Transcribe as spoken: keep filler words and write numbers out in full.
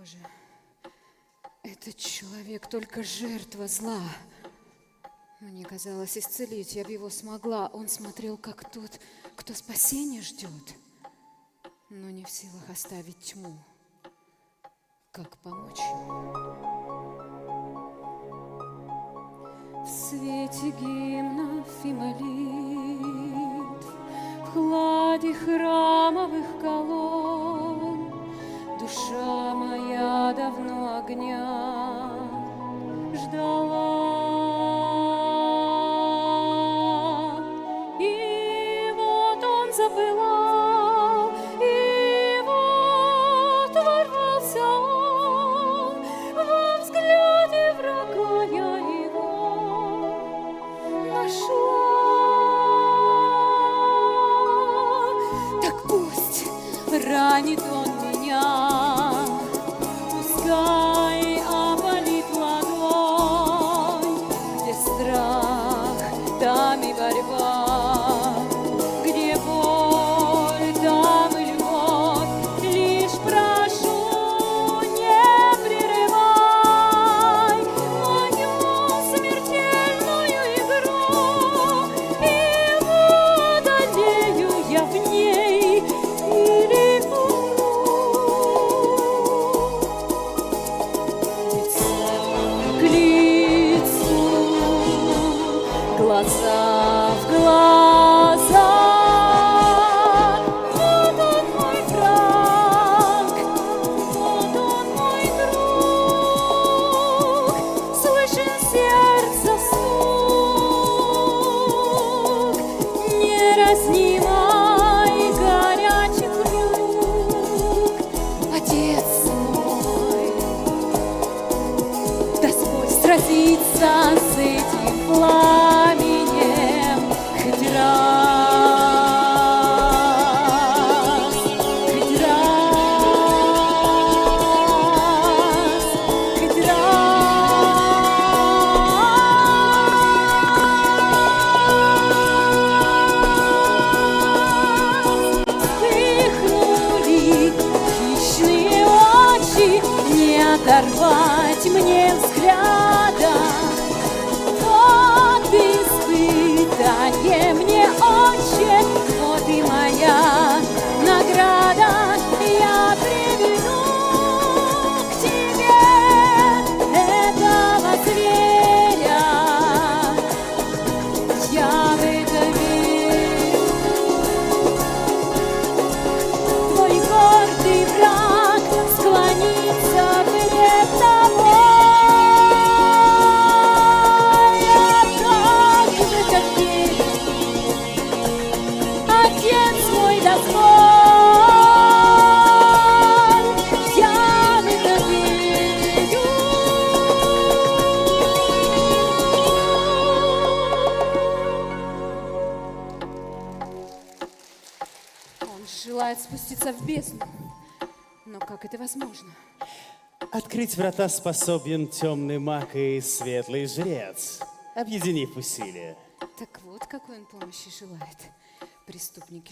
Боже, этот человек только жертва зла. Мне казалось, исцелить я бы его смогла. Он смотрел, как тот, кто спасения ждет, но не в силах оставить тьму. Как помочь ему? В свете гимнов и молитв, в хладе храмовых колонн, душа моя давно огня ждала. И вот он запылал, и вот ворвался он во взгляде врага, я его нашла. Так пусть ранит он меня, пускай опалит ладонь, где страх, там и борьба, где боль, там и любовь. Лишь прошу, не прерывай мою смертельную игру, и водолею я в ней или умру. Лицом к лицу, глаза в глаза. Вот он мой враг, вот он мой друг. Слышен сердце стук неразнимай горячих рук. Отец мой, дозволь сразиться с этим пламенем хоть раз, хоть раз, хоть раз. Вспыхнули хищные очи, не оторвать мне взгляда. Вот испытание мне, Отче, вот и моя награда. Я приведу к тебе этого зверя. Я в это верю. Твой гордый враг склонится перед тобой. А как же терпеть, Отец мой, дозволь, я в это верю. Он желает спуститься в бездну, но как это возможно? Открыть врата способен темный маг и светлый жрец, объединив усилия. Так вот, какой он помощи желает. Преступники